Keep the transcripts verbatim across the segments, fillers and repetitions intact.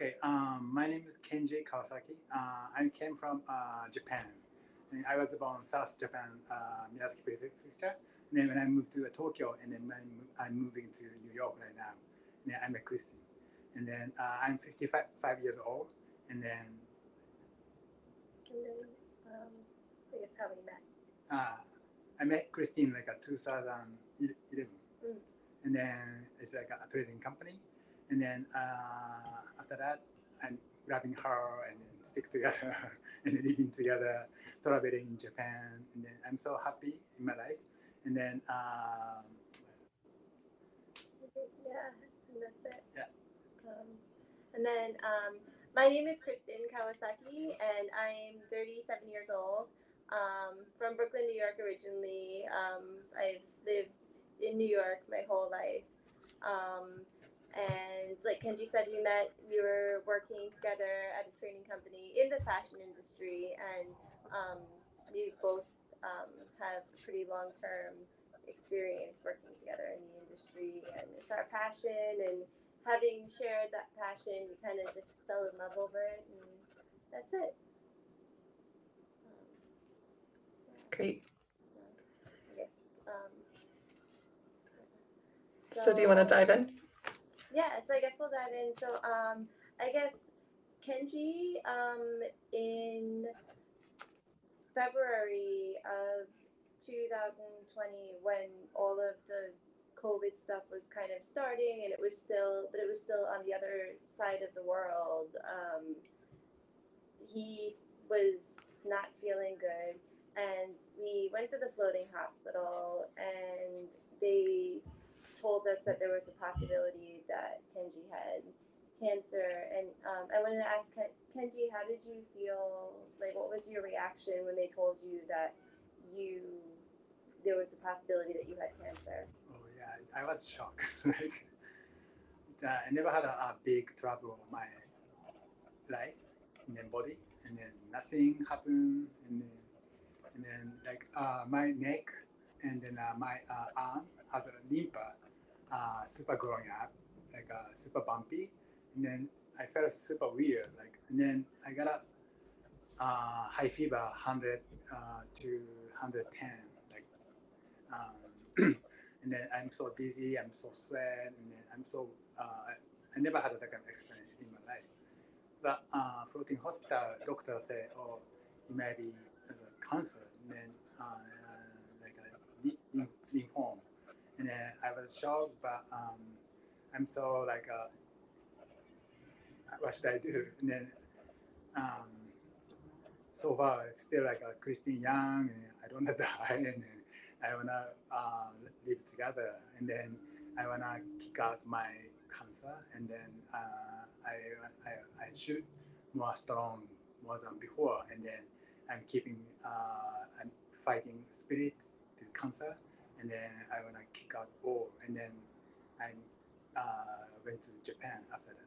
Okay, um, my name is Kenji Kawasaki. Uh, I came from uh, Japan. And I was born in South Japan, uh, Miyazaki Prefecture. And then when I moved to uh, Tokyo, and then I'm, I'm moving to New York right now. And then I'm a Christian. And then uh, I'm fifty-five five years old. And then And then, um, I guess how we met. uh, I met Christine like a two thousand eleven. Mm. And then it's like a trading company. And then uh, after that, I'm grabbing her and then stick together and then living together, traveling in Japan. And then I'm so happy in my life. And then um, Yeah, and that's it. Yeah. Um, and then um, my name is Kristen Kawasaki, and I'm thirty-seven years old. Um, from Brooklyn, New York originally. Um, I've lived in New York my whole life. Um, and like Kenji said, we met, we were working together at a training company in the fashion industry, and um, we both um, have pretty long term experience working together in the industry, and it's our passion. And having shared that passion, we kind of just fell in love over it, and that's it. Um, Great. I guess. Um, So, do you want to dive in? Yeah, so I guess we'll dive in. So, um, I guess Kenji, um, in February of two thousand twenty, when all of the COVID stuff was kind of starting, and it was still, but it was still on the other side of the world. Um, he was not feeling good, and we went to the floating hospital, and they told us that there was a possibility that Kenji had cancer. And um, I wanted to ask Ken- Kenji, how did you feel? Like, what was your reaction when they told you that you there was a possibility that you had cancer? Oh yeah, I was shocked. like, uh, I never had a, a big trouble in my life, and then body, and then nothing happened, and then and then like uh, my neck and then uh, my uh, arm has a limpa, uh, super growing up, like uh, super bumpy, and then I felt super weird, like, and then I got a uh, high fever, one hundred uh, to one hundred ten, like, um, and then I'm so dizzy, I'm so sweat, and then I'm so uh, I, I never had that kind of experience in my life. But uh, floating hospital doctor say, oh, you may be as a cancer, and then uh, like a lymph- lymphoma, and then I was shocked, but um, I'm so like, uh, what should I do? And then um, so far it's still like a Christine Young, and I don't wanna die, and then I wanna uh, live together, and then I wanna kick out my cancer, and then uh, I, I I should more strong more than before, and then I'm keeping uh, I'm fighting spirits to cancer, and then I wanna kick out all, and then I uh, went to Japan after that.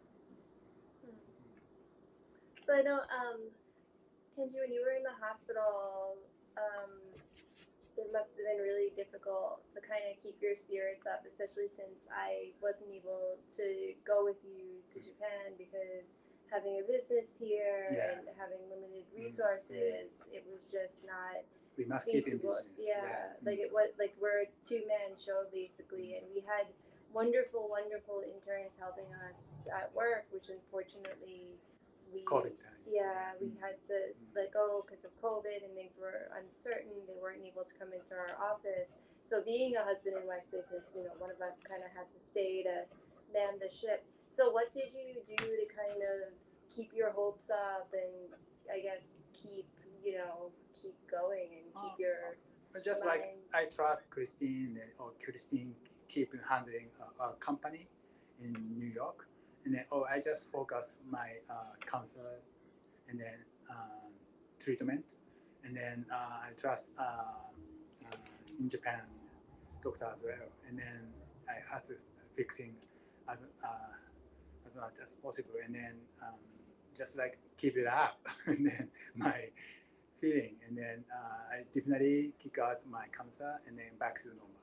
So I know, um, Kenji, when you were in the hospital, um, it must have been really difficult to kind of keep your spirits up, especially since I wasn't able to go with you to Japan because having a business here Yeah. and having limited resources, mm-hmm. it was just not we must keep in business. Yeah, yeah. like it was like we're a two man show basically, and we had wonderful, wonderful interns helping us at work, which unfortunately we COVID time. Yeah, we had to let go because of COVID and things were uncertain. They weren't able to come into our office. So being a husband and wife business, you know, one of us kind of had to stay to man the ship. So what did you do to kind of keep your hopes up and I guess keep, you know, keep going and keep oh, your but just mind. Like I trust Christine or Christine keep handling a, a company in New York. And then, oh, I just focus my uh, cancer and then um, treatment. And then uh, I trust uh, uh, in Japan doctor as well. And then I have to fixing as uh, as much as possible. And then um, just like keep it up. And then my feeling. And then uh, I definitely kick out my cancer and then back to normal.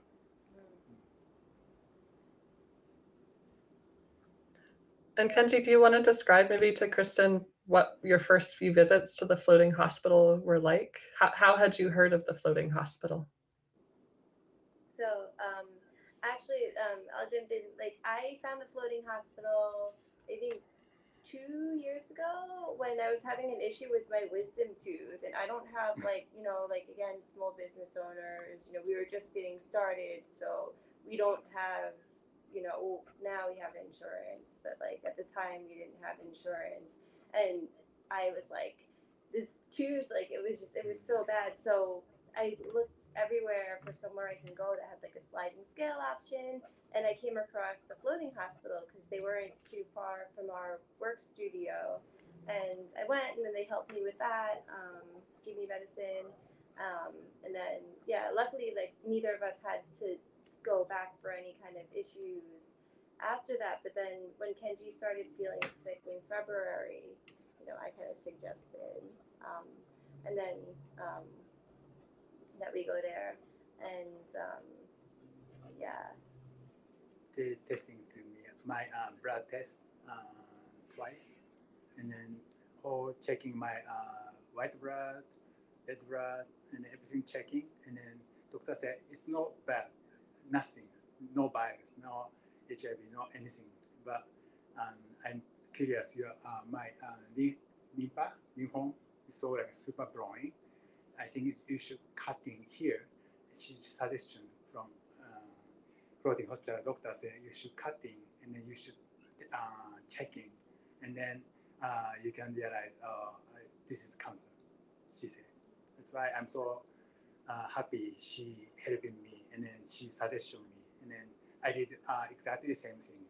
And Kenji, do you want to describe maybe to Kristen what your first few visits to the floating hospital were like? How, how had you heard of the floating hospital? So, um, actually, um, I'll jump in. Like, I found the floating hospital, I think, two years ago when I was having an issue with my wisdom tooth. And I don't have, like, you know, like, again, small business owners, you know, we were just getting started. So we don't have, you know, well, now we have insurance, but, like, at the time we didn't have insurance. And I was like, this tooth, like, it was just, it was so bad. So I looked everywhere for somewhere I can go that had like a sliding scale option, and I came across the floating hospital because they weren't too far from our work studio, and I went, and then they helped me with that, um, gave me medicine, um, and then yeah, luckily like neither of us had to go back for any kind of issues after that. But then when Kenji started feeling sick in February, you know, I kind of suggested, um, and then. Um, that we go there, and um, yeah. They testing to me my uh, blood test uh, twice, and then all checking my uh, white blood, red blood, and everything checking, and then doctor said it's not bad, nothing, no virus, no H I V, no anything. But um, I'm curious. Your uh, my uh, lymph lymphome is so like super blowing. I think you should cut in here. She suggestion from uh, floating hospital doctor said you should cut in and then you should uh, check in, and then uh, you can realize uh, this is cancer. She said. That's why I'm so uh, happy she helping me, and then she suggested me, and then I did uh, exactly the same thing.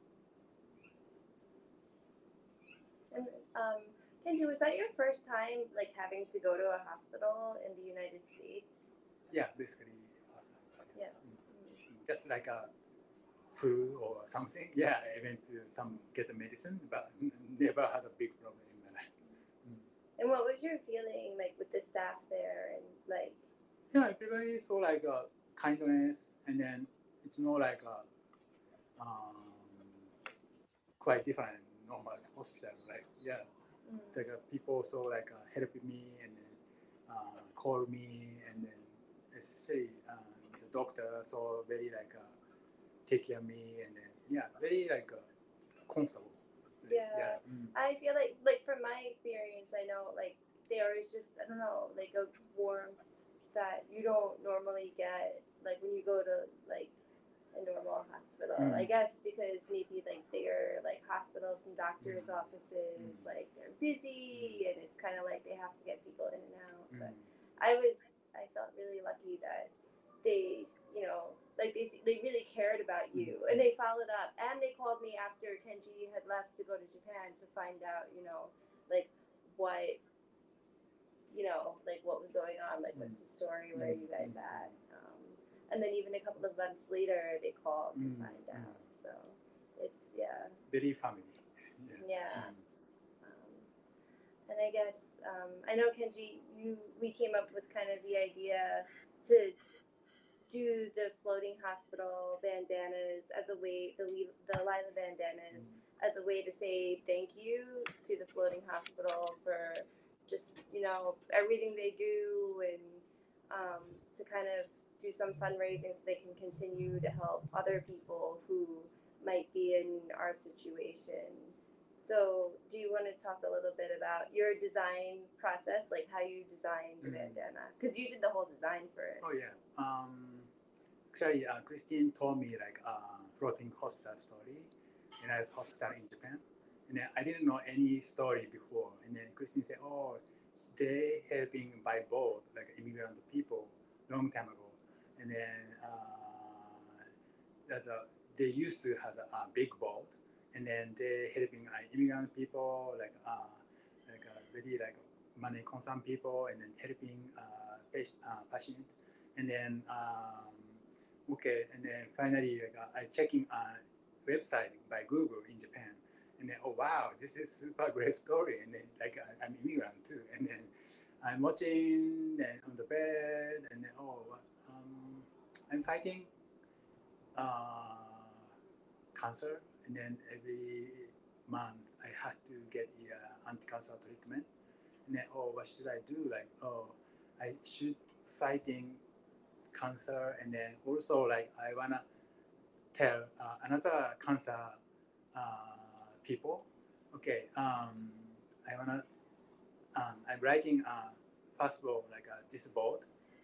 And um, Kenji, was that your first time like having to go to a hospital in the United States? Yeah, basically. Awesome. Yeah. Mm-hmm. Just like a flu or something. Yeah, I went to some get the medicine, but never had a big problem in my life. Mm. And what was your feeling like with the staff there, and like? Yeah, everybody so like uh, kindness, and then it's more like a um, quite different normal hospital. Like yeah, Mm. like uh, people so like uh, helping me and then uh, call me, and then especially um, the doctor so very like uh, take care of me, and then yeah, very like uh, comfortable. Place. Yeah, yeah. Mm. I feel like like from my experience, I know like there is just I don't know like a warmth that you don't normally get like when you go to like a normal hospital. Mm. I guess because maybe like bigger like hospitals and doctors' Mm. offices, Mm. like they're busy and it's kind of like they have to get people in and out. Mm. But I was I felt really lucky that they you know like they they really cared about you, and they followed up, and they called me after Kenji had left to go to Japan to find out you know like what you know like what was going on, like what's the story, where are you guys at. Um, and then even a couple of months later they called to Mm. find out. So it's yeah Very family. Yeah. yeah Mm. um, and I guess um, I know Kenji, you we came up with kind of the idea to do the floating hospital bandanas as a way, the the Lila bandanas as a way to say thank you to the floating hospital for just you know everything they do, and um, to kind of do some fundraising so they can continue to help other people who might be in our situation. So, do you want to talk a little bit about your design process, like how you designed the Mm. bandana? Because you did the whole design for it. Oh yeah. Um, actually, uh, Christine told me like uh, floating hospital story, and I was hospital in Japan, and then I didn't know any story before. And then Christine said, "Oh, they helping by boat like immigrant people long time ago." And then uh, there's a they used to have a, a big boat, and then they helping uh, immigrant people like uh, like uh, very like money concerned people, and then helping uh, patient, uh, patient, and then um, okay, and then finally like uh, I checking a website by Google in Japan, and then oh wow, this is super great story, and then like I, I'm immigrant too, and then I'm watching then on the bed, and then oh um, I'm fighting uh, cancer, and then every month I had to get the uh, anti-cancer treatment. And then, oh, what should I do? Like, oh, I should fighting cancer, and then also like I wanna tell uh, another cancer uh, people. Okay, um, I wanna. Um, I'm writing uh, first of all like uh, this board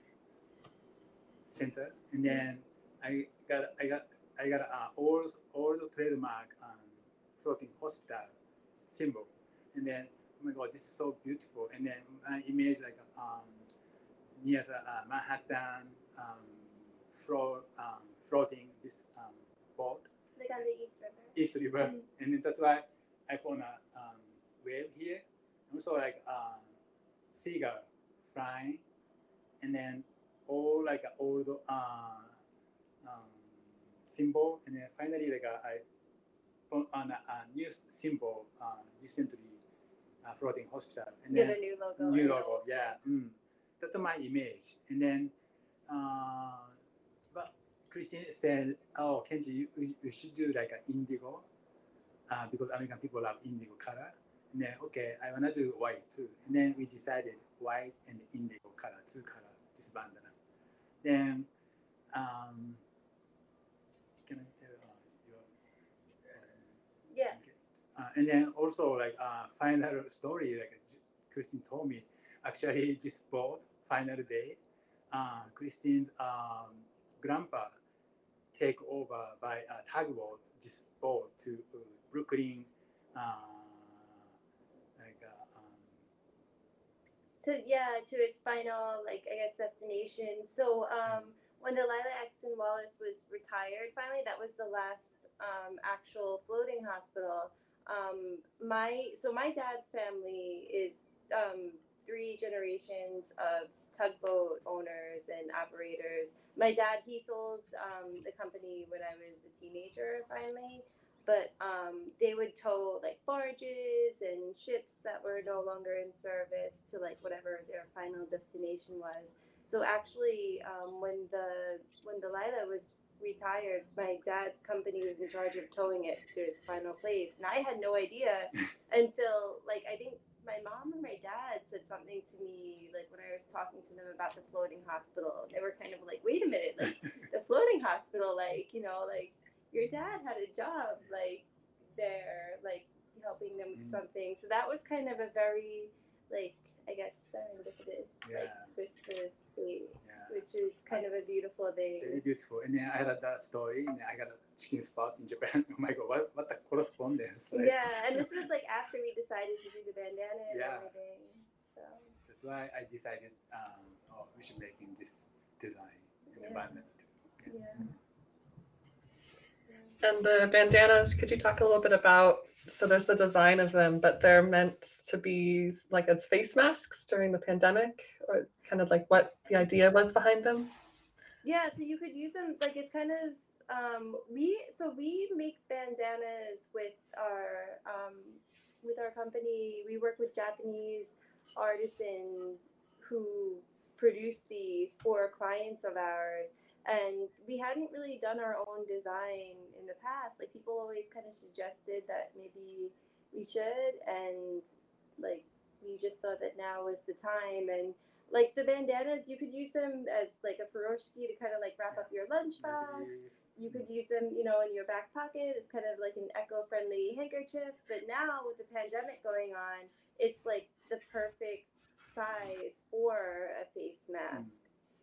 center, and then I got I got I got uh, all all the trademark um, floating hospital symbol, and then oh my god, this is so beautiful, and then I image like um, near the uh, Manhattan um, float, um, floating this um, boat, Like on the East River. East River, Mhm. and then that's why I put a um, wave here, also like um, seagull flying, and then all like a old uh, um, symbol, and then finally like a, I put on a, a new symbol uh, recently uh, floating hospital, and Get then a new logo. new or logo, yeah. Mm. That's my image, and then uh, but Christine said, "Oh, Kenji, you, you you should do like an indigo, uh, because American people love indigo color." And then okay, I wanna do white too, and then we decided white and indigo color, two color, this bandana. Then um, can I tell uh, your? Uh, Yeah. okay. Uh, and then also like uh, final story like Christine told me. Actually, this boat final day, uh, Christine's um, grandpa take over by a tugboat this boat to uh, Brooklyn, uh, like uh, um, To yeah, to its final like I guess destination. So um, when Delilah Exon Wallace was retired, finally that was the last um, actual floating hospital. Um, my so my dad's family is um, three generations of tugboat owners and operators. My dad he sold um, the company when I was a teenager finally, but um, they would tow like barges and ships that were no longer in service to like whatever their final destination was. So actually, um, when the when Delilah was retired, my dad's company was in charge of towing it to its final place, and I had no idea until like I think my mom or my dad said something to me like when I was talking to them about the floating hospital. They were kind of like, "Wait a minute, like the floating hospital, like you know, like." Your dad had a job like there, like helping them with Mm. something. So that was kind of a very like I guess serendipitous like Yeah. twist of fate, yeah, which is kind of a beautiful very thing. beautiful. And then I had that story, and then I got a chicken spot in Japan. Oh my god, what what a correspondence! Like, Yeah, and this was like after we decided to do the bandana and Yeah. everything. So that's why I decided, um, oh, we should make in this design and Yeah. abandon it. yeah. And the bandanas, could you talk a little bit about? So there's the design of them, but they're meant to be like as face masks during the pandemic, or kind of like what the idea was behind them. Yeah, so you could use them like it's kind of um, we so we make bandanas with our um, with our company. We work with Japanese artisans who produce these for clients of ours, and we hadn't really done our own design in the past. Like people always kind of suggested that maybe we should, and like we just thought that now was the time and like the bandanas, you could use them as like a furoshiki to kind of like wrap up your lunchbox. You could use them, you know, in your back pocket. It's kind of like an eco-friendly handkerchief. But now with the pandemic going on, it's like the perfect size for a face mask.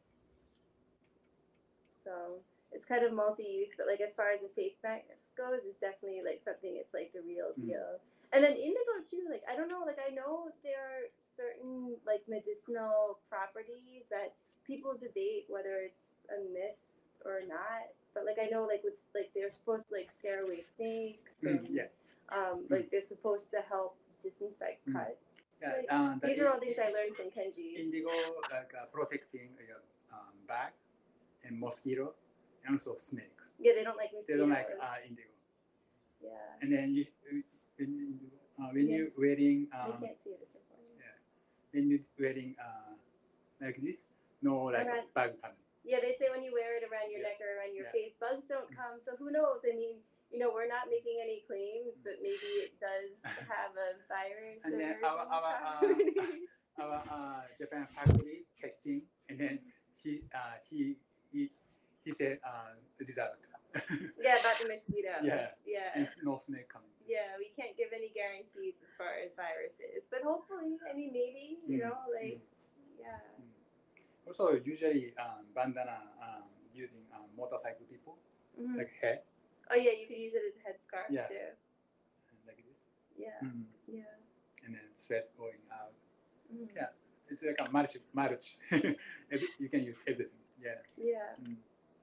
So it's kind of multi-use, but like as far as a face mask goes, it's definitely like something. It's like the real Mm. deal. And then indigo too, like I don't know, like I know there are certain like medicinal properties that people debate whether it's a myth or not. But like I know like with like they're supposed to like scare away snakes Mm, and yeah. um like they're supposed to help disinfect Mm. cuts. Yeah, Like, um, the these are all in- things I learned from Kenji. indigo, like uh, protecting your um, back and mosquito, and also snake. Yeah, they don't like They mosquitoes. don't like uh, indigo. yeah. And then you, when you, uh, when Yeah. you wearing I um, can't see it. It's recording. when you wearing uh, like this, no like Around- bug coming. Yeah, they say when you wear it around your Yeah. neck or around your Yeah. face, bugs don't come. So who knows? I mean, you know, we're not making any claims, but maybe it does have a virus. And then aversion our- our, uh, property. our uh, Japan factory testing, and then he uh, he he he said uh, result. Yeah, about the mosquitoes. Yeah. Yeah. And no snake coming. Yeah, we can't give any guarantees as far as viruses, but hopefully, I mean, maybe, you Mm, know, like, yeah. Also, usually um, bandana um, using um, motorcycle people Mhm. like hair Oh yeah, you could use it as a headscarf Yeah. too. like this, Yeah. mm. Yeah. and then sweat going out. Mhm. Yeah. It's like a multi multi. Every, you can use everything. Yeah. Yeah. Mm.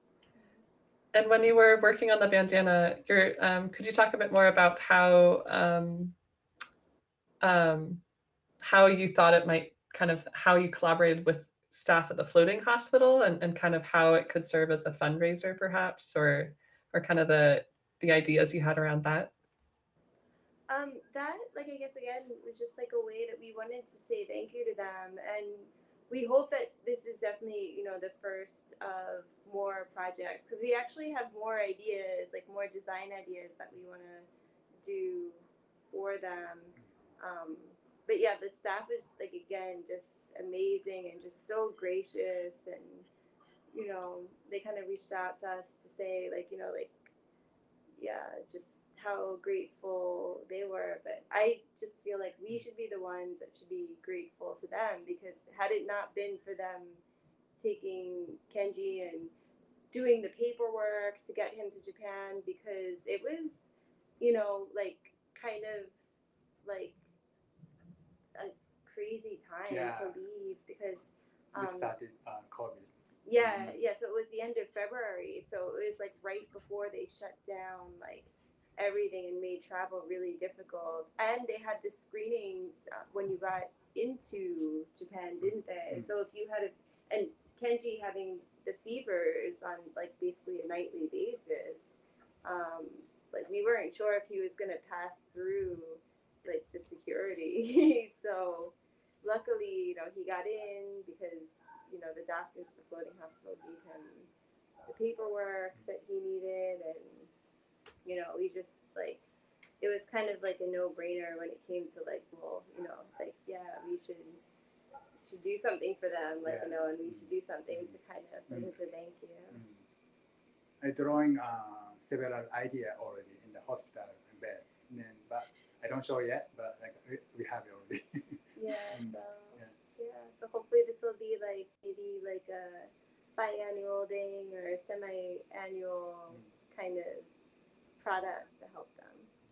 And when you were working on the bandana, you're, um, could you talk a bit more about how um, um, how you thought it might kind of how you collaborated with staff at the floating hospital and, and kind of how it could serve as a fundraiser, perhaps, or or kind of the the ideas you had around that? Um, that, like, I guess again, was just like a way that we wanted to say thank you to them, and we hope that this is definitely, you know, the first of more projects, because we actually have more ideas, like more design ideas that we want to do for them. Um, but yeah, the staff is like again just amazing and just so gracious, and you know, they kind of reached out to us to say like, you know, like yeah, just how grateful they were. But I just feel like we should be the ones that should be grateful to them, because had it not been for them taking Kenji and doing the paperwork to get him to Japan, because it was, you know, like kind of like a crazy time Yeah. to leave, because We um, started uh, COVID. yeah, Mhm. yeah. So it was the end of February. So it was like right before they shut down like everything and made travel really difficult. And they had the screenings uh, when you got into Japan, didn't they? Mm. So if you had a, and Kenji having the fevers on like basically a nightly basis, um, like we weren't sure if he was gonna pass through like the security. So luckily, you know, he got in because you know the doctors at the floating hospital gave him the paperwork that he needed, and you know we just like it was kind of like a no-brainer when it came to like, well, you know, like yeah, we should should do something for them, like Yeah. you know, and we should do something to kind of like as a thank you. Mm. I drawing uh, several idea already in the hospital bed, and then, but I don't show yet. But like we, we have it already. Yeah, Mm. so Yeah. yeah, so hopefully this will be like maybe like a biannual thing or a semi-annual Mm. kind of product to help them,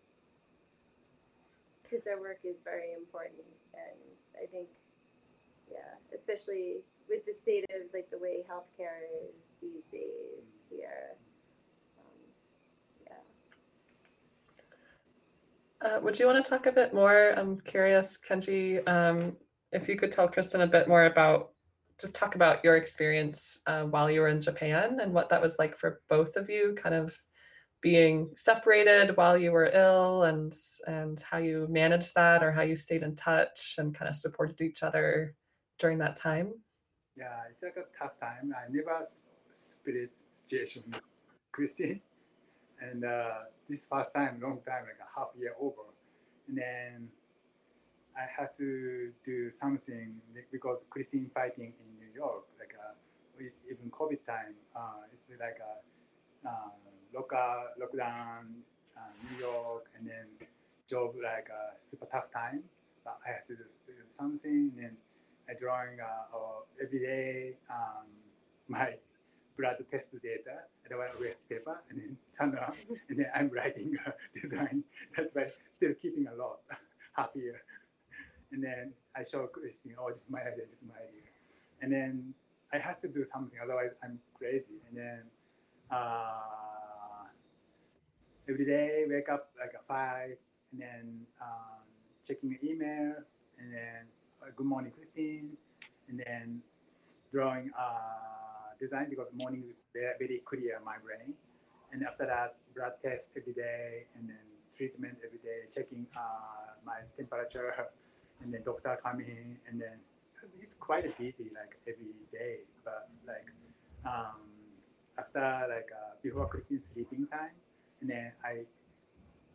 because their work is very important, and I think yeah, especially with the state of like the way healthcare is these days here. Um, yeah. Uh, would you want to talk a bit more? I'm curious, Kenji, um, if you could tell Kristen a bit more about, just talk about your experience uh, while you were in Japan and what that was like for both of you, kind of being separated while you were ill, and and how you managed that, or how you stayed in touch and kind of supported each other during that time. Yeah, it's like a tough time. I never s- split situation with Christine, and uh, this first time, long time, like a half year over, and then I had to do something be- because Christine fighting in New York, like uh, we, even COVID time, uh, it's like a uh, local lockdown, uh, New York, and then job like a super tough time. But I had to do, do something, and then I drawing uh, uh, every day um, my blood test data, and I want to waste paper, and then turn around, and then I'm writing a design. That's why still keeping a lot, half year. And then I show Christine, oh, this is my idea, this is my idea. And then I have to do something, otherwise I'm crazy. And then uh, every day wake up like at five, and then um, checking the email, and then uh, good morning, Christine, and then drawing uh, design because morning is very, very clear in my brain. And after that, blood test every day, and then treatment every day, checking uh, my temperature, and then doctor coming, and then it's quite busy like every day. But like um, after like uh, before Christine's sleeping time, and then I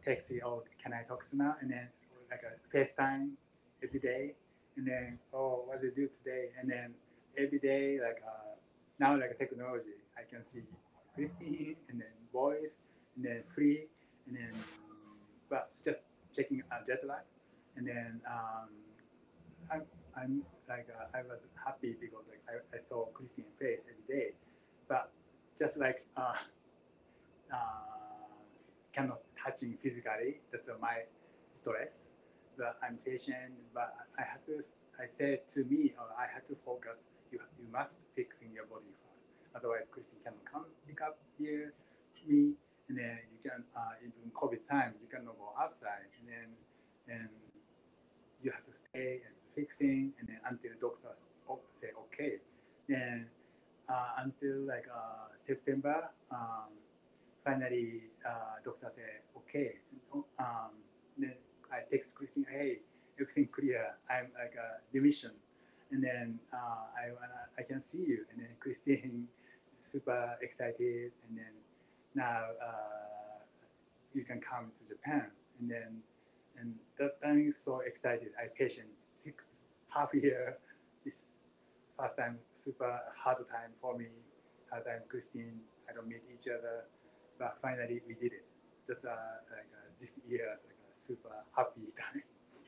text you, oh, can I talk to now? And then like a FaceTime every day. And then, oh, what do you do today? And then every day, like uh, now, like technology, I can see Christine and then voice and then free and then, but just checking uh, jet lag. And then um, I'm, I'm like, uh, I was happy because like I, I saw Christine face every day. But just like, uh, uh, cannot touching physically. That's uh, my stress. But I'm patient. But I had to. I said to me, or I had to focus. You you must fixing your body first. Otherwise, Christine cannot come pick up here me, and then you can uh, even COVID time you cannot go outside, and then and you have to stay and fixing, and then until doctors say okay. Then uh, until like uh, September. Um, finally, uh, doctor said, okay. Um, then I text Christine, hey, everything clear. I'm like a remission. And then uh, I wanna, I can see you. And then Christine, super excited. And then now uh, you can come to Japan. And then and that time is so excited. I patient six half year. This first time super hard time for me. Hard time Christine. I don't meet each other. But finally we did it. That's uh, like uh, this year is like a super happy time.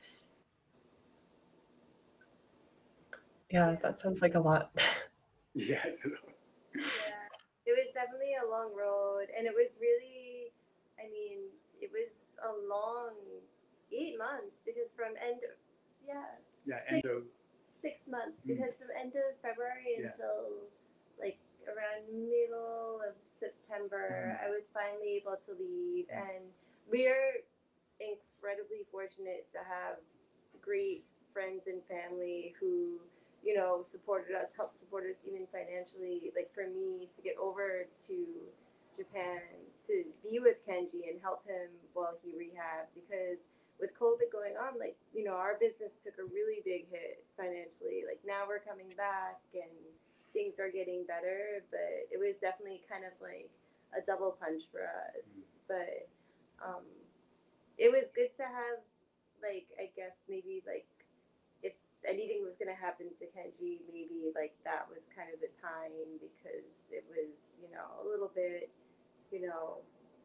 Yeah, that sounds like a lot. Yeah, it's a lot. Yeah, it was definitely a long road, and it was really, I mean, it was a long eight months because from end, yeah, Yeah, six, end of six months Mm. because from end of February Yeah. until like around middle of September, Mhm. I was finally able to leave, and we're incredibly fortunate to have great friends and family who, you know, supported us, helped support us even financially. Like for me to get over to Japan to be with Kenji and help him while he rehabbed, because with COVID going on, like, you know, our business took a really big hit financially. Like now we're coming back and things are getting better, but it was definitely kind of like a double punch for us. But um, it was good to have, like, I guess maybe like if anything was gonna happen to Kenji, maybe like that was kind of the time because it was, you know, a little bit, you know,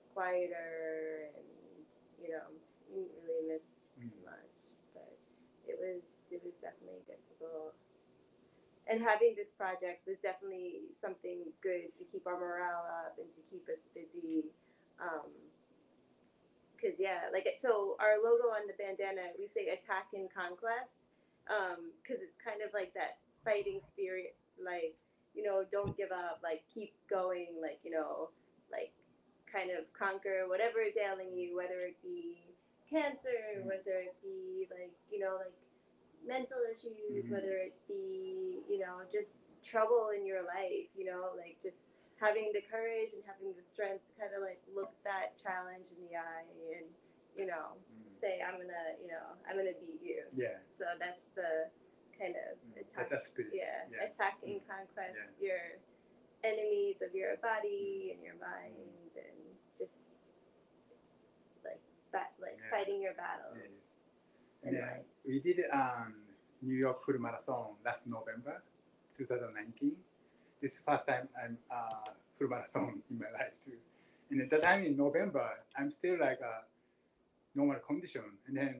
quieter and, you know, didn't really miss Mm. much. But it was it was definitely difficult. And having this project was definitely something good to keep our morale up and to keep us busy. Um, Cause yeah, like it- so our logo on the bandana, we say attack and conquest. Um, cause it's kind of like that fighting spirit, like, you know, don't give up, like keep going, like, you know, like kind of conquer whatever is ailing you, whether it be cancer, whether it be like, you know, like mental issues, Mhm. whether it be, you know, just trouble in your life, you know, like just having the courage and having the strength to kind of like look that challenge in the eye and, you know, Mm. say, I'm gonna, you know, I'm gonna beat you. Yeah. So that's the kind of Mm. attack. That's spirit. Yeah, Yeah. attack and conquest Yeah. your enemies of your body and your mind and just like that, like Yeah. fighting your battles And in then life. we did um, New York Full Marathon last November, twenty nineteen. This is the first time I'm uh, full marathon in my life too. And at that time in November, I'm still like a normal condition. And then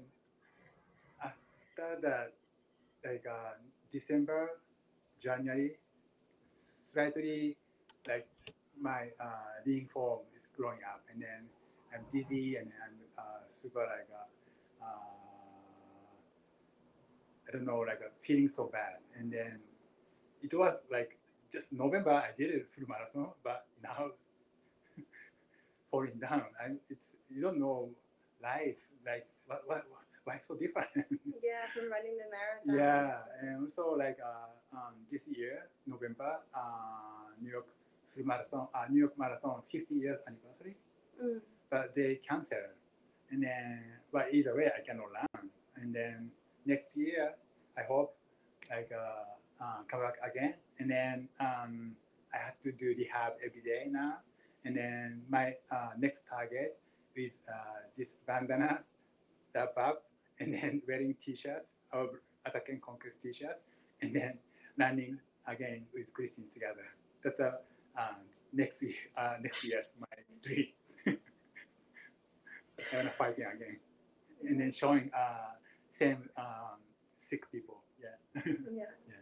after that, like uh, December, January, slightly like my uh, lean form is growing up, and then I'm dizzy and I'm uh, super like uh, uh, I don't know, like uh, feeling so bad. And then it was like just November I did it full marathon, but now falling down. I it's you don't know life like what what, what why so different. Yeah, from running the marathon. Yeah, and also like uh, um, this year, November, uh, New York Full Marathon, uh, New York Marathon fifty years anniversary, Mm. but they cancel. And then, but either way, I cannot run. And then next year, I hope like uh, uh, come back again. And then um, I have to do rehab every day now. And then my uh, next target with uh, this bandana, wrap up, and then wearing t-shirts or Attack and Conquest t-shirts, and then running again with Christine together. That's a um, next year. Uh, next year's my dream. I wanna fight again, and then showing uh, same um, sick people. Yeah. Yeah.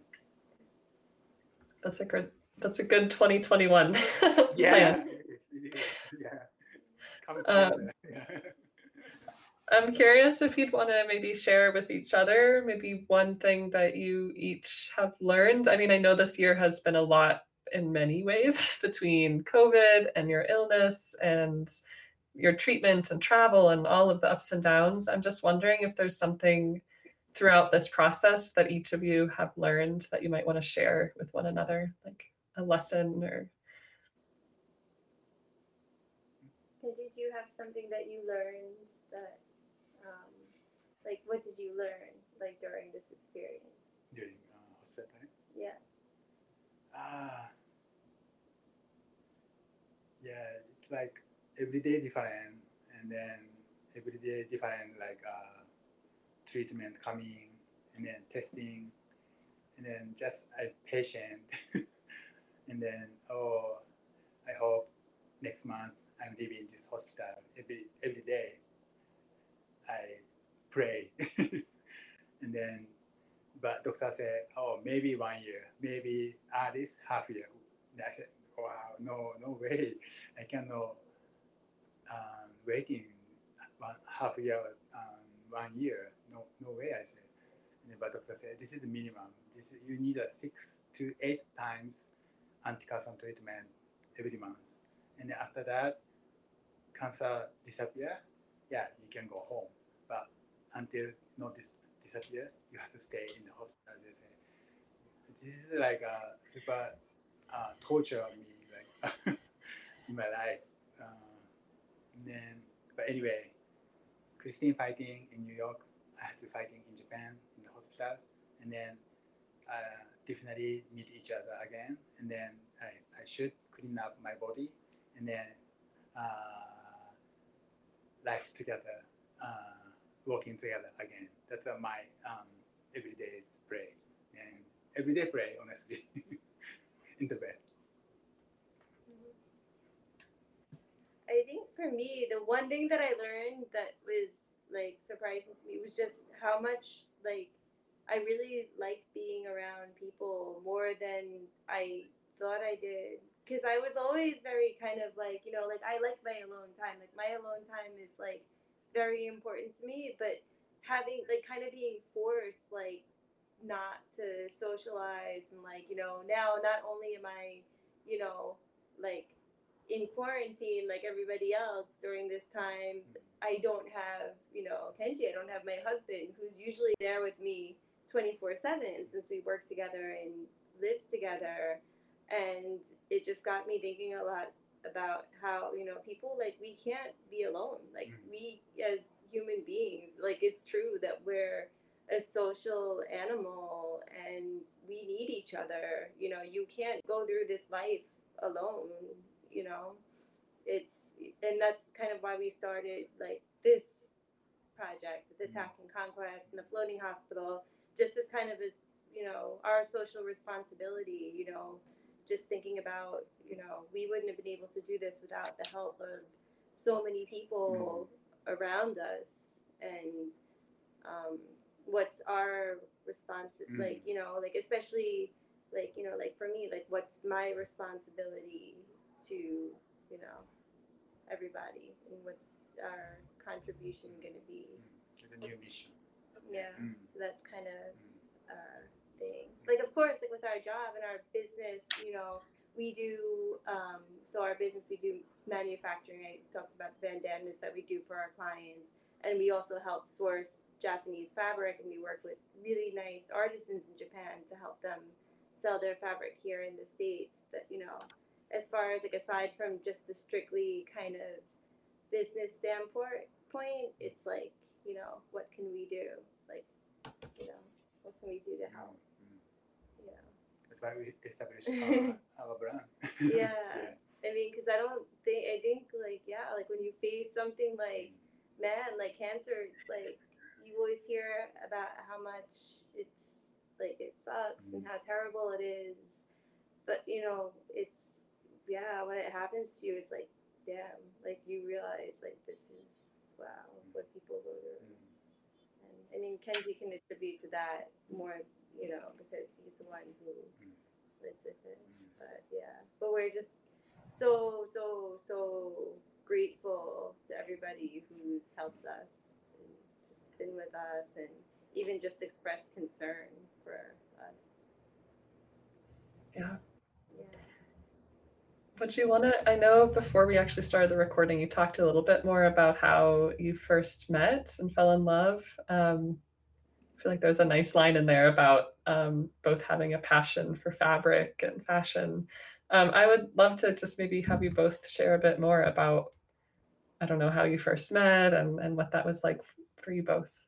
That's a good. That's a good twenty twenty-one Yeah. plan. It is, it is. Yeah. Comes Um, together. Yeah. I'm curious if you'd want to maybe share with each other maybe one thing that you each have learned. I mean, I know this year has been a lot in many ways between COVID and your illness and your treatment and travel and all of the ups and downs. I'm just wondering if there's something throughout this process that each of you have learned that you might want to share with one another, like a lesson or. Did you have something that you learned that, um, like, what did you learn, like, during this experience? During uh, hospital time. Yeah. Ah. Yeah, it's like every day different, and then every day different, like uh, treatment coming, and then testing, and then just a patient, and then oh, I hope next month I'm leaving this hospital. Every every day, I pray, and then, but doctor said, oh, maybe one year, maybe at least half year. I said, wow, no, no way, I cannot um, waiting one half year, um, one year, no, no way. I said, and then, but doctor said, this is the minimum. This you need a six to eight times anti-cancer treatment every month, and then after that, cancer disappear. Yeah, you can go home, but until not dis- disappear, you have to stay in the hospital. They say this is like a super uh, torture me, like in my life. Uh, and then, but anyway, Christine fighting in New York, I have to fighting in Japan in the hospital, and then uh, definitely meet each other again, and then I, I should clean up my body, and then uh, life together, uh, working together again. That's uh, my um, everyday's pray, and everyday pray, honestly, in the bed. I think for me, the one thing that I learned that was like surprising to me was just how much like I really like being around people more than I thought I did. Because I was always very kind of like, you know, like I like my alone time. Like my alone time is like very important to me, but having like kind of being forced like not to socialize and like, you know, now not only am I, you know, like in quarantine like everybody else during this time, I don't have, you know, Kenji, I don't have my husband who's usually there with me twenty-four seven since we work together and live together. And it just got me thinking a lot about how, you know, people like we can't be alone. Like we as human beings, like it's true that we're a social animal and we need each other. You know, you can't go through this life alone, you know. It's and that's kind of why we started like this project, this Hack and Conquest and the floating hospital, just as kind of a, you know, our social responsibility, you know, just thinking about, you know, we wouldn't have been able to do this without the help of so many people around us. And um, what's our response, Mm. like, you know, like especially like, you know, like for me, like what's my responsibility to, you know, everybody, and what's our contribution going to be? It's a new mission. Yeah. Mm. So that's kind of Mm. our thing. Like, of course, like with our job and our business, you know, we do, um, so our business, we do manufacturing. I talked about the bandanas that we do for our clients. And we also help source Japanese fabric, and we work with really nice artisans in Japan to help them sell their fabric here in the States. But, you know, as far as like aside from just the strictly kind of business standpoint, point, it's like, you know, what can we do? Like, you know, what can we do to help? Mm. You know. That's why we established our, our brand. Yeah. I mean, because I don't think I think like yeah, like when you face something like man, like cancer, it's like you always hear about how much it's like it sucks and how terrible it is. But you know, it's yeah, when it happens to you, it's like damn, like you realize like this is wow what people go through. And I mean, Kenji can attribute to that more, you know, because he's the one who lived with it. But yeah, but we're just so so so grateful to everybody who's helped us and just been with us and even just expressed concern for us. Yeah. Yeah. Would you want to? I know before we actually started the recording, you talked a little bit more about how you first met and fell in love. Um, I feel like there's a nice line in there about um, both having a passion for fabric and fashion. Um, I would love to just maybe have you both share a bit more about, I don't know, how you first met and, and what that was like for you both.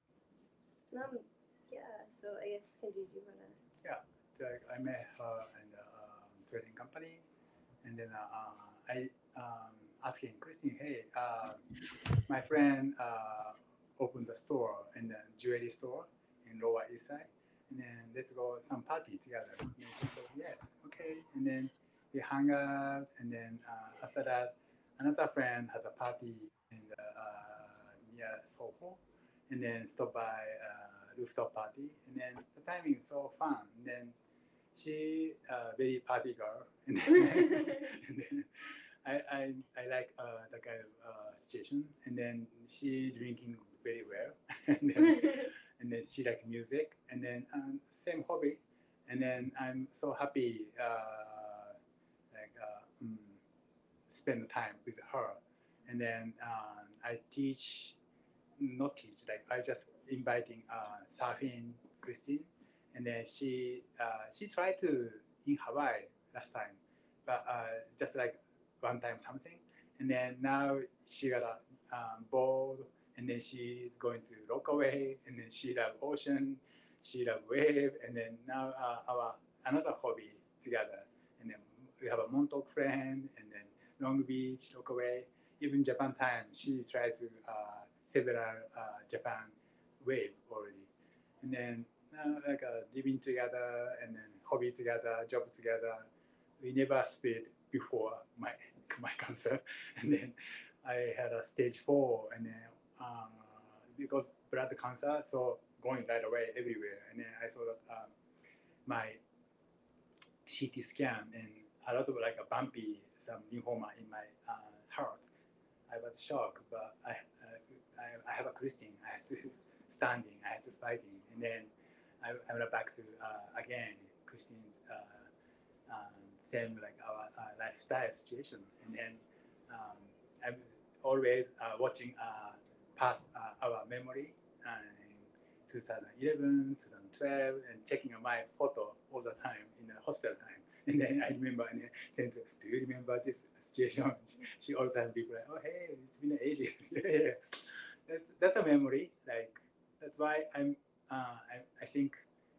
Um, yeah, so I guess Kenji, do you want to? Yeah, so I met her in the uh, trading company, and then uh, I um, asking Christine, hey, uh, my friend uh, opened a store in the jewelry store in Lower East Side, and then let's go some party together. And then she said yes, okay, and then we hung out, and then uh, after that, another friend has a party in the uh, near Soho, and then stop by uh, rooftop party, and then the timing is so fun. And then she uh, very party girl, and then, and then I, I, I like uh, that kind of uh, situation. And then she drinking very well, and then and then she like music, and then um, same hobby, and then I'm so happy uh, like uh, mm, spend time with her, and then um, I teach not teach like I just inviting uh, surfing Christine, and then she uh, she tried to in Hawaii last time, but uh, just like one time something, and then now she got a um, board, and then she's going to Rockaway, and then she love ocean, she love wave, and then now uh, our another hobby together, and then we have a Montauk friend, and then Long Beach, Rockaway, even Japan time she tried to. Uh, several uh, Japan wave already, and then uh, like uh, living together and then hobby together, job together. We never split before my my cancer, and then I had a stage four, and then uh, because blood cancer, so going right away everywhere, and then I saw that um, my C T scan and a lot of like a bumpy some lymphoma in my uh, heart. I was shocked, but I, uh, I, I have a Christine. I had to standing. I had to fighting, and then I, I went back to uh, again Christine's uh, um, same like our uh, lifestyle situation, and then um, I'm always uh, watching uh, past uh, our memory uh, in twenty eleven, twenty twelve, and checking my photo all the time in the hospital time. And then I remember and then saying, to, do you remember this situation? She all the time people like, oh hey, it's been ages. Yeah, that's that's a memory. Like that's why I'm. Uh, I I think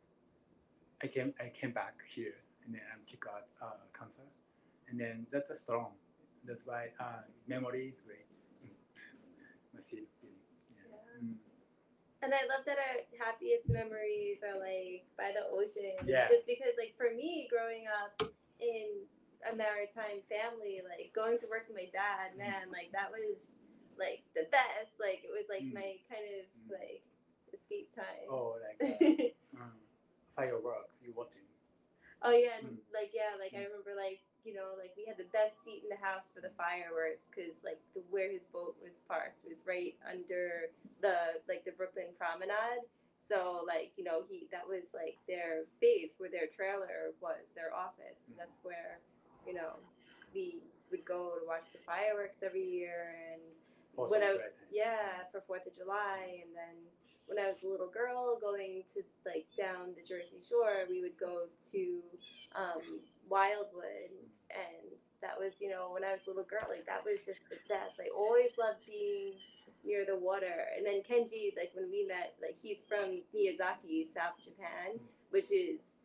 I came I came back here and then I'm kicked out uh, cancer, and then that's a strong. That's why uh, memory is great. Mm. My feeling. Yeah. Yeah. Mm. And I love that our happiest memories are like by the ocean. Yeah. Just because, like, for me, growing up in a maritime family, like going to work with my dad, man, like that was like the best. Like it was like Mm. my kind of Mm. like escape time. Oh, like uh, um, fireworks. You watching? Oh yeah, and Mm. like yeah, like I Mm. remember like you know like we had the best seat in the house for the fireworks because like the where his boat was parked was right under the like the Brooklyn Promenade. So like you know he that was like their space where their trailer was their office. And that's where you know we would go to watch the fireworks every year. And Also when I was right. yeah for Fourth of July, and then when I was a little girl going to like down the Jersey Shore, we would go to um, Wildwood, and that was you know when I was a little girl, like that was just the best. I always loved being near the water. And then Kenji, like when we met, like he's from Miyazaki, South Japan, which is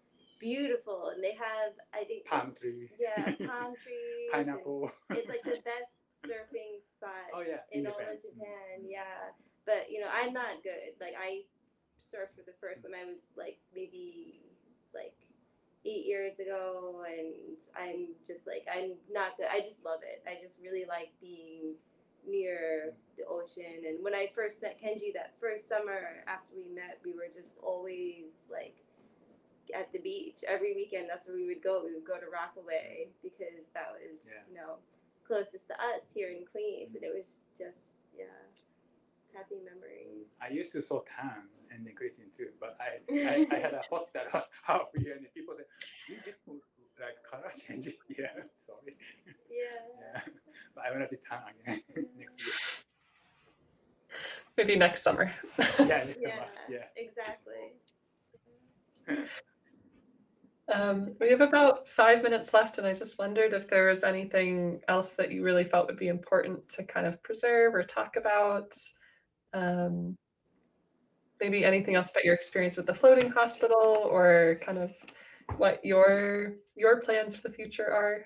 beautiful, and they have, I think, palm tree. yeah, palm trees. Pineapple. It's like the best surfing spot Oh yeah, in, in all Japan. of Japan. Yeah, but you know, I'm not good. Like I surfed for the first time. I was like maybe like eight years ago, and I'm just like I'm not good. I just love it. I just really like being near the ocean. And when I first met Kenji that first summer after we met, we were just always like at the beach every weekend. That's where we would go. We would go to Rockaway because that was Yeah. you know closest to us here in Queens, and it was just yeah happy memories. I used to so tan and then Christine too, but I, I, I had a hospital half year and people said, you get like color change. Yeah, sorry. Yeah. Yeah. But I want to be tan again next year. Maybe next summer. Yeah, next Yeah, summer. Yeah. exactly. Um, we have about five minutes left, and I just wondered if there was anything else that you really felt would be important to kind of preserve or talk about. Um, maybe anything else about your experience with the floating hospital, or kind of what your your plans for the future are.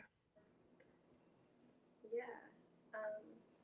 Yeah. Um,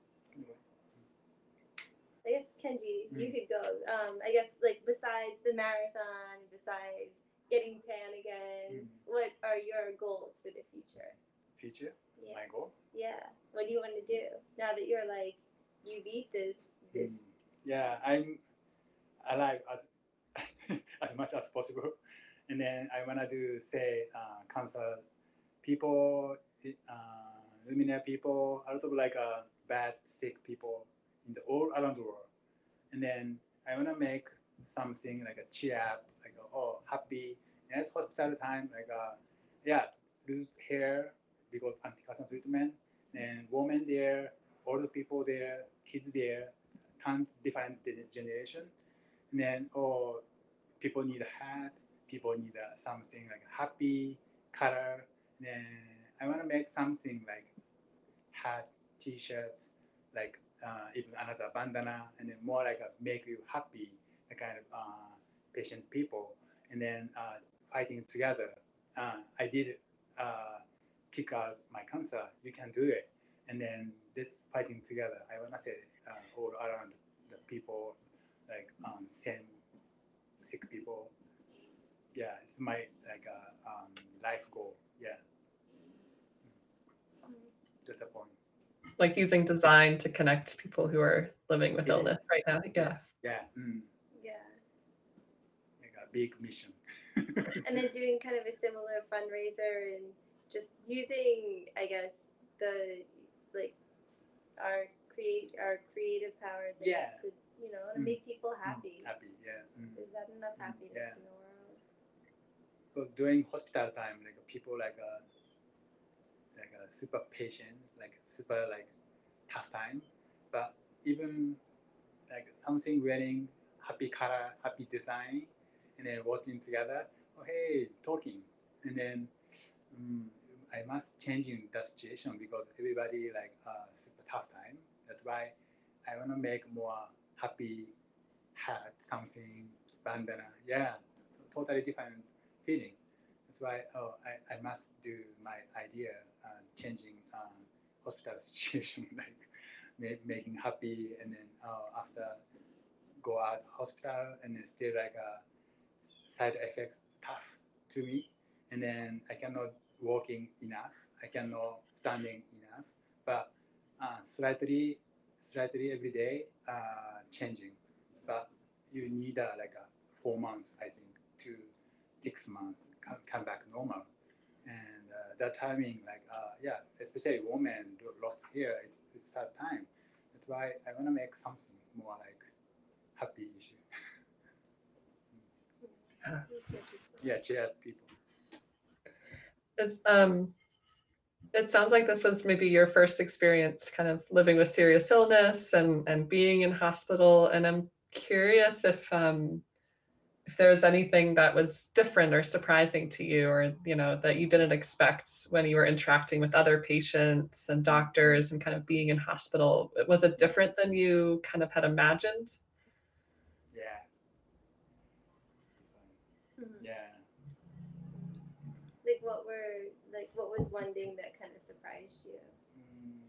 I guess Kenji, you Mm. could go. Um, I guess like besides the marathon, besides getting tan again, Mm. what are your goals for the future? Future, Yeah. my goal. Yeah. What do you want to do now that you're like you beat this this? Mm. Yeah, I'm alive as as much as possible, and then I wanna do say uh, cancer people, uh, luminary people, a lot of like uh, bad sick people in the all around the world, and then I wanna make something like a cheer up, like a, oh happy, and it's hospital time, like uh, yeah, lose hair because anti-cancer treatment, and women there, older people there, kids there, tons different generation, and then oh people need a hat, people need uh, something like happy color. Then I want to make something like hat, t-shirts, like uh, even another bandana, and then more like a make you happy, the kind of uh, patient people, and then uh, fighting together. Uh, I did uh, kick out my cancer. You can do it, and then let's fighting together. I want to say uh, all around the people, like um, same sick people. Yeah, it's my like uh, um, life goal. Yeah, that's the point. Like using design to connect people who are living with It illness is. right now. Yeah. Yeah, mm, Yeah. like a big mission. And then doing kind of a similar fundraiser and just using, I guess, the like our create our creative powers I Yeah. guess, to you know to Mm. make people happy. Happy, yeah. Mm. Is that enough Mm, happiness yeah. in the world? Because during hospital time, like people like a like a super patient, like super like tough time, but even like something wearing happy color, happy design, and then working together. Oh hey, talking, and then um, I must changing the situation because everybody like uh, super tough time. That's why I wanna make more happy hat, something bandana. Yeah, totally different feeling. That's why oh I, I must do my idea uh, changing um, hospital situation like make, making happy and then uh, after go out hospital and then still like a side effects tough to me and then I cannot walking enough I cannot standing enough but uh, slightly slightly every day uh, changing but you need uh, like a four months I think to six months come, come back normal and uh, that timing like uh, yeah especially women lost hair it's, it's sad time that's why I want to make something more like happy issue. Yeah, cheer people. It's um it sounds like this was maybe your first experience kind of living with serious illness and and being in hospital, and I'm curious if um if there was anything that was different or surprising to you, or you know that you didn't expect when you were interacting with other patients and doctors and kind of being in hospital. Was it different than you kind of had imagined? Yeah. Mhm. Yeah. Like, what were like what was one thing that kind of surprised you? Mm.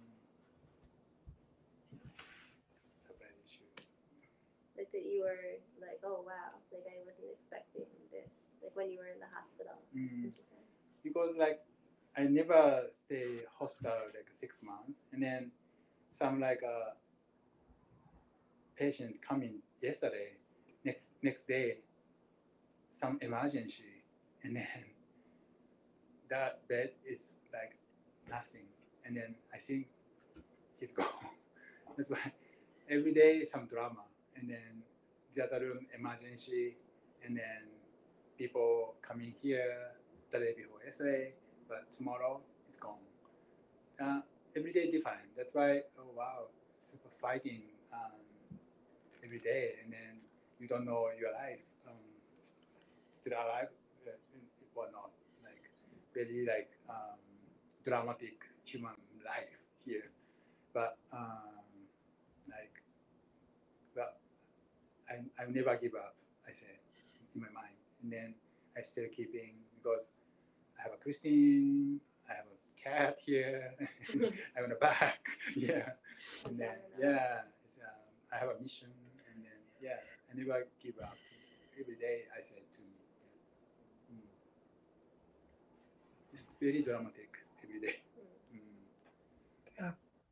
Surprise issue. Like that you were like, oh wow, like I wasn't expecting this. Like when you were in the hospital Mm. in Japan. Because like I never stay hospital like six months, and then some like a patient coming yesterday, next next day, some emergency, and then that bed is like nothing, and then I think he's gone. That's why every day some drama, and then the other room emergency, and then people coming here the day before yesterday, but tomorrow it's gone. Uh, every day different. That's why, oh wow, super fighting um, every day, and then you don't know your life um, still alive uh, or not. Like very like um, dramatic human life here, but um, like, but I I never give up. I say in my mind, and then I still keeping because I have a Christine, I have a cat here, I have a back, yeah, and then yeah, it's, um, I have a mission, and then yeah, I never give up. Every day I say to me, yeah. Mm. It's very dramatic every day. Mm. Yeah.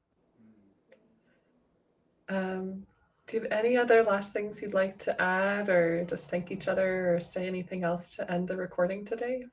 Mm. Um, do you have any other last things you'd like to add, or just thank each other, or say anything else to end the recording today?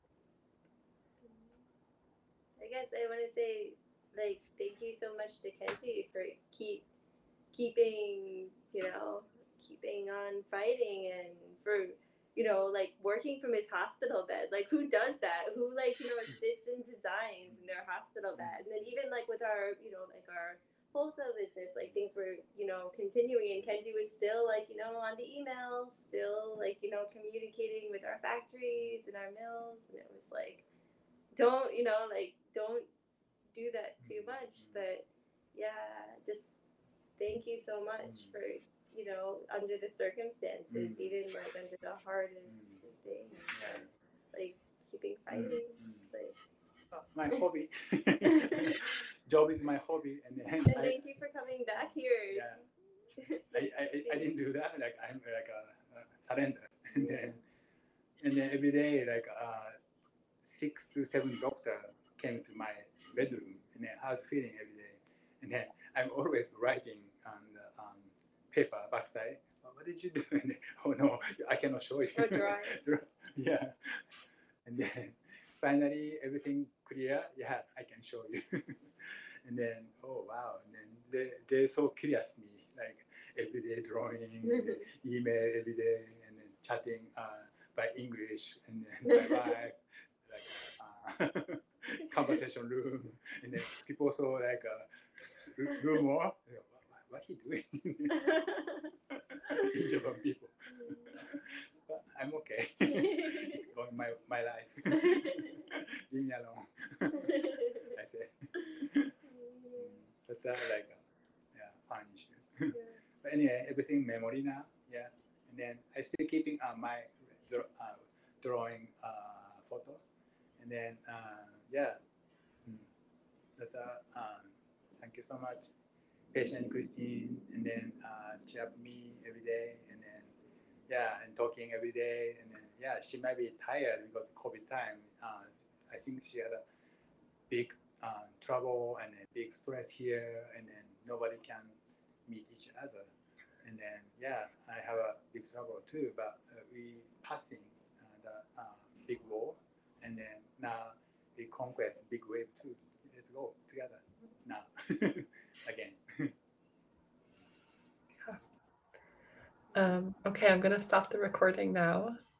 I guess I want to say like thank you so much to Kenji for keep keeping you know keeping on fighting and for you know like working from his hospital bed. Like who does that? Who like you know sits in designs in their hospital bed? And then even like with our you know like our wholesale business, like things were you know continuing, and Kenji was still like you know on the emails, still like you know communicating with our factories and our mills, and it was like don't you know like don't do that too much. But yeah, just thank you so much for you know under the circumstances, Mm. even like under the hardest Mm. things, Yeah. like keeping fighting. Mm. Like, My hobby. Job is my hobby, and then and I, thank you for coming back here. yeah, I, I, I didn't do that. Like I'm like a, a surrender, and then and then every day like uh, six to seven doctor came to my bedroom, and then I was feeling every day, and then I'm always writing on the um, paper backside. Oh, what did you do? And then, oh no, I cannot show you. Or drawing. Yeah, and then finally everything clear. Yeah, I can show you. And then oh wow, and then they they so curious me like every day drawing, and then email every day, and then chatting uh, by English, and then by wife, like uh, conversation room, and then people saw like a rumor. You know, what, what he doing? In Japan people. But I'm okay. It's going my my life. Leave me alone. I say. That's uh, like a, yeah, fun issue. Yeah. But anyway, everything memory now. Yeah, and then I still keeping uh, my draw, uh, drawing uh, photo, and then uh, yeah, mm, that's uh, um, thank you so much, patient Christine, and then uh, cheer up me every day, and then yeah, and talking every day, and then yeah, she might be tired because COVID time. Uh, I think she had a big uh, trouble and a big stress here, and then nobody can meet each other. And then yeah, I have a big trouble too, but uh, we passing uh, the uh, big wall, and then now we conquest big wave too. Let's go together now again. Um, okay, I'm going to stop the recording now.